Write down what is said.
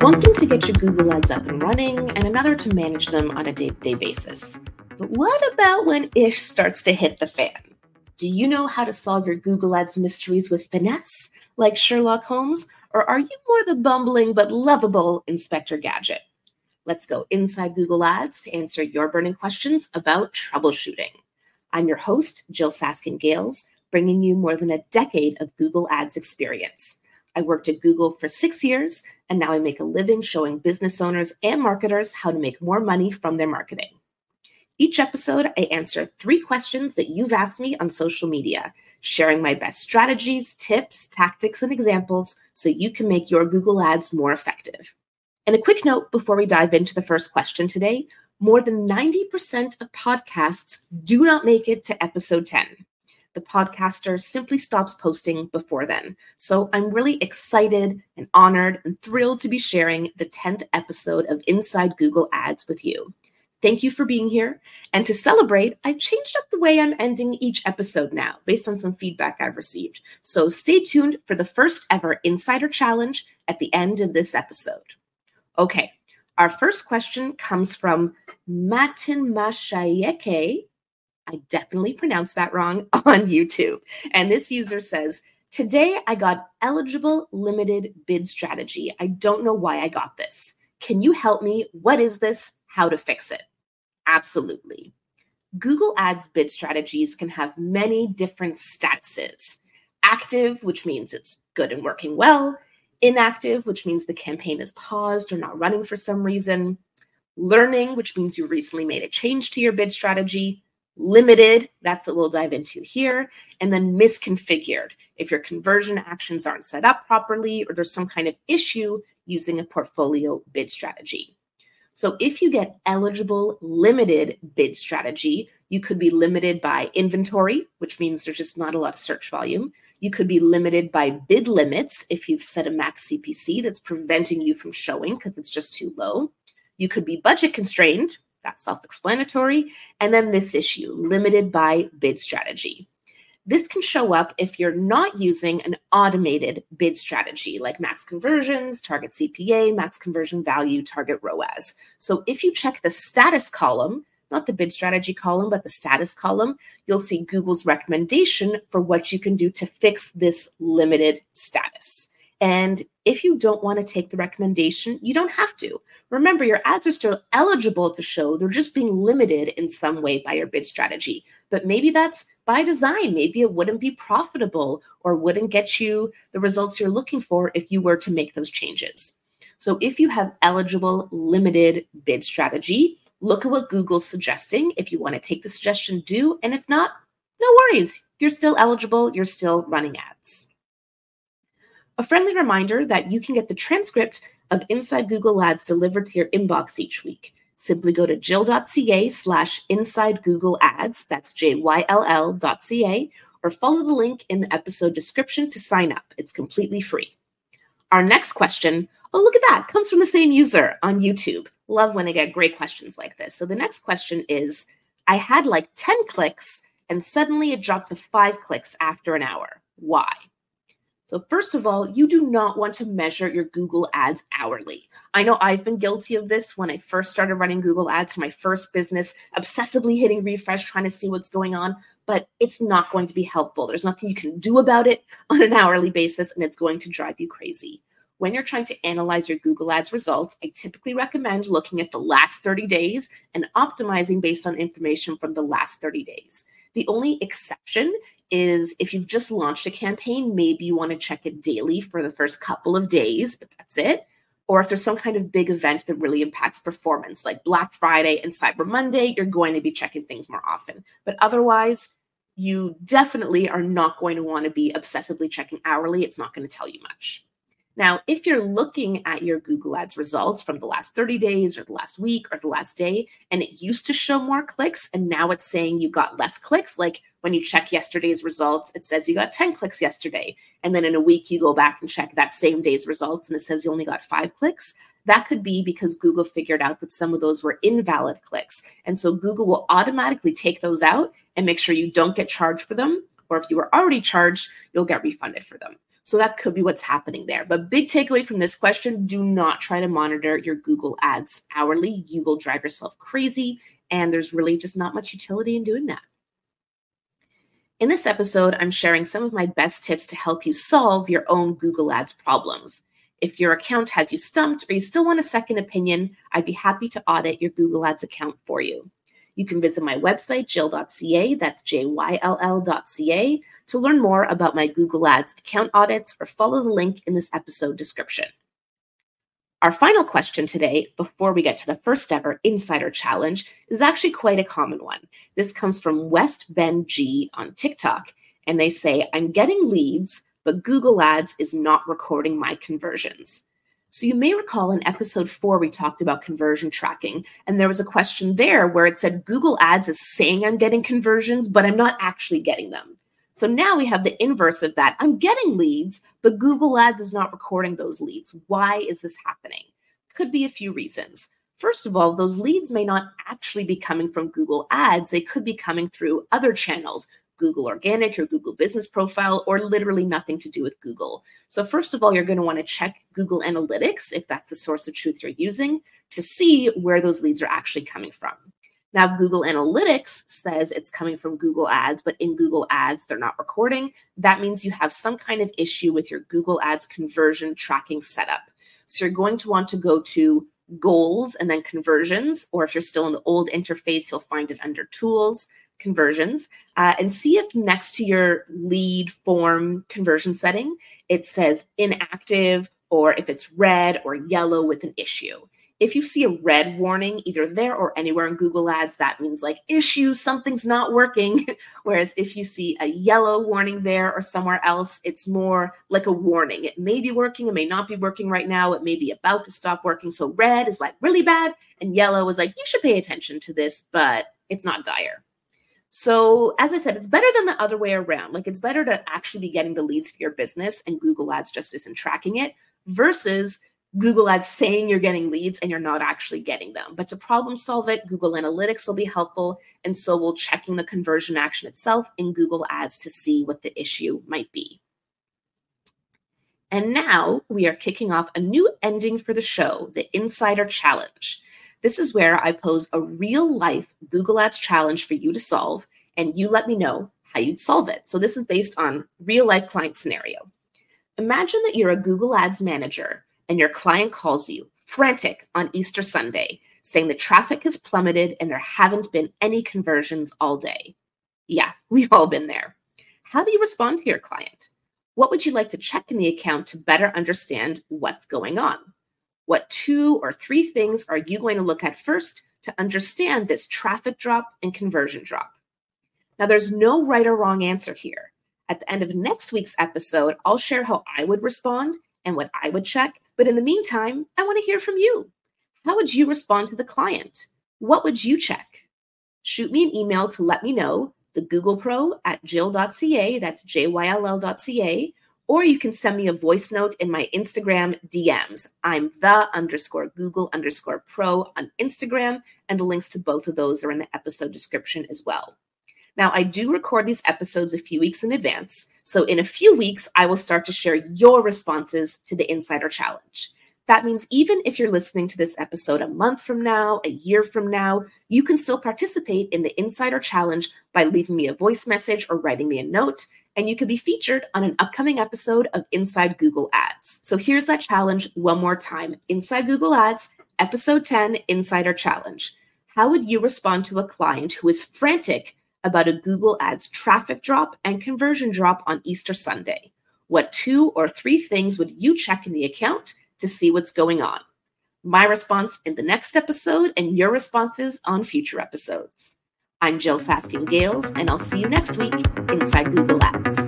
one thing to get your Google Ads up and running, and another to manage them on a day-to-day basis. But what about when ish starts to hit the fan? Do you know how to solve your Google Ads mysteries with finesse, like Sherlock Holmes? Or are you more the bumbling but lovable Inspector Gadget? Let's go inside Google Ads to answer your burning questions about troubleshooting. I'm your host, Jill Saskin-Gales, bringing you more than a decade of Google Ads experience. I worked at Google for 6 years, and now I make a living showing business owners and marketers how to make more money from their marketing. Each episode, I answer 3 questions that you've asked me on social media, sharing my best strategies, tips, tactics, and examples so you can make your Google Ads more effective. And a quick note before we dive into the first question today, more than 90% of podcasts do not make it to episode 10. The podcaster simply stops posting before then. So I'm really excited and honored and thrilled to be sharing the 10th episode of Inside Google Ads with you. Thank you for being here. And to celebrate, I've changed up the way I'm ending each episode now, based on some feedback I've received. So stay tuned for the first ever Insider Challenge at the end of this episode. Okay, our first question comes from Matin Mashayeke. I definitely pronounced that wrong on YouTube. And this user says, today I got eligible limited bid strategy. I don't know why I got this. Can you help me? What is this? How to fix it? Absolutely. Google Ads bid strategies can have many different statuses. Active, which means it's good and working well. Inactive, which means the campaign is paused or not running for some reason. Learning, which means you recently made a change to your bid strategy. Limited, that's what we'll dive into here, and then misconfigured, if your conversion actions aren't set up properly or there's some kind of issue using a portfolio bid strategy. So if you get eligible limited bid strategy, you could be limited by inventory, which means there's just not a lot of search volume. You could be limited by bid limits if you've set a max CPC that's preventing you from showing because it's just too low. You could be budget constrained. That's self-explanatory. And then this issue, limited by bid strategy. This can show up if you're not using an automated bid strategy like max conversions, target CPA, max conversion value, target ROAS. So if you check the status column, not the bid strategy column, but the status column, you'll see Google's recommendation for what you can do to fix this limited status. And if you don't want to take the recommendation, you don't have to. Remember, your ads are still eligible to show. They're just being limited in some way by your bid strategy. But maybe that's by design. Maybe it wouldn't be profitable or wouldn't get you the results you're looking for if you were to make those changes. So if you have eligible limited bid strategy, look at what Google's suggesting. If you want to take the suggestion, do. And if not, no worries. You're still eligible. You're still running ads. A friendly reminder that you can get the transcript of Inside Google Ads delivered to your inbox each week. Simply go to jill.ca/inside Google Ads, that's JYLL.ca, or follow the link in the episode description to sign up. It's completely free. Our next question, oh, look at that, comes from the same user on YouTube. Love when I get great questions like this. So the next question is, I had like 10 clicks and suddenly it dropped to 5 clicks after an hour. Why? So first of all, you do not want to measure your Google Ads hourly. I know I've been guilty of this when I first started running Google Ads for my first business, obsessively hitting refresh, trying to see what's going on, but it's not going to be helpful. There's nothing you can do about it on an hourly basis, and it's going to drive you crazy. When you're trying to analyze your Google Ads results, I typically recommend looking at the last 30 days and optimizing based on information from the last 30 days. The only exception is if you've just launched a campaign, maybe you want to check it daily for the first couple of days, but that's it. Or if there's some kind of big event that really impacts performance, like Black Friday and Cyber Monday, you're going to be checking things more often. But otherwise, you definitely are not going to want to be obsessively checking hourly. It's not going to tell you much. Now, if you're looking at your Google Ads results from the last 30 days or the last week or the last day, and it used to show more clicks, and now it's saying you got less clicks, like when you check yesterday's results, it says you got 10 clicks yesterday. And then in a week, you go back and check that same day's results, and it says you only got 5 clicks. That could be because Google figured out that some of those were invalid clicks. And so Google will automatically take those out and make sure you don't get charged for them. Or if you were already charged, you'll get refunded for them. So that could be what's happening there. But big takeaway from this question, do not try to monitor your Google Ads hourly. You will drive yourself crazy, and there's really just not much utility in doing that. In this episode, I'm sharing some of my best tips to help you solve your own Google Ads problems. If your account has you stumped or you still want a second opinion, I'd be happy to audit your Google Ads account for you. You can visit my website, jill.ca, that's JYLL.ca, to learn more about my Google Ads account audits or follow the link in this episode description. Our final question today, before we get to the first ever Insider Challenge, is actually quite a common one. This comes from West Ben G on TikTok, and they say, I'm getting leads, but Google Ads is not recording my conversions. So you may recall in episode 4, we talked about conversion tracking, and there was a question there where it said Google Ads is saying I'm getting conversions, but I'm not actually getting them. So now we have the inverse of that. I'm getting leads, but Google Ads is not recording those leads. Why is this happening? Could be a few reasons. First of all, those leads may not actually be coming from Google Ads. They could be coming through other channels, Google Organic or Google Business Profile, or literally nothing to do with Google. So first of all, you're going to want to check Google Analytics, if that's the source of truth you're using, to see where those leads are actually coming from. Now, Google Analytics says it's coming from Google Ads, but in Google Ads, they're not recording. That means you have some kind of issue with your Google Ads conversion tracking setup. So you're going to want to go to Goals and then Conversions, or if you're still in the old interface, you'll find it under Tools, Conversions, and see if next to your lead form conversion setting, it says inactive, or if it's red or yellow with an issue. If you see a red warning either there or anywhere in Google Ads, that means like issue, something's not working. Whereas if you see a yellow warning there or somewhere else, it's more like a warning. It may be working, it may not be working right now. It may be about to stop working. So red is like really bad, and yellow is like, you should pay attention to this, but it's not dire. So as I said, it's better than the other way around. Like it's better to actually be getting the leads for your business and Google Ads just isn't tracking it versus Google Ads saying you're getting leads and you're not actually getting them. But to problem solve it, Google Analytics will be helpful. And so we'll checking the conversion action itself in Google Ads to see what the issue might be. And now we are kicking off a new ending for the show, the Insider Challenge. This is where I pose a real life Google Ads challenge for you to solve, and you let me know how you'd solve it. So this is based on real life client scenario. Imagine that you're a Google Ads manager and your client calls you frantic on Easter Sunday, saying the traffic has plummeted and there haven't been any conversions all day. Yeah, we've all been there. How do you respond to your client? What would you like to check in the account to better understand what's going on? What 2 or 3 things are you going to look at first to understand this traffic drop and conversion drop? Now, there's no right or wrong answer here. At the end of next week's episode, I'll share how I would respond and what I would check. But in the meantime, I want to hear from you. How would you respond to the client? What would you check? Shoot me an email to let me know, thegooglepro@jill.ca, that's JYLL.ca, or you can send me a voice note in my Instagram DMs. I'm the_Google_pro on Instagram, and the links to both of those are in the episode description as well. Now, I do record these episodes a few weeks in advance, so in a few weeks, I will start to share your responses to the Insider Challenge. That means even if you're listening to this episode a month from now, a year from now, you can still participate in the Insider Challenge by leaving me a voice message or writing me a note, and you could be featured on an upcoming episode of Inside Google Ads. So here's that challenge one more time. Inside Google Ads, episode 10, Insider Challenge. How would you respond to a client who is frantic about a Google Ads traffic drop and conversion drop on Easter Sunday? What 2 or 3 things would you check in the account to see what's going on? My response in the next episode and your responses on future episodes. I'm Jill Saskin-Gales, and I'll see you next week inside Google Ads.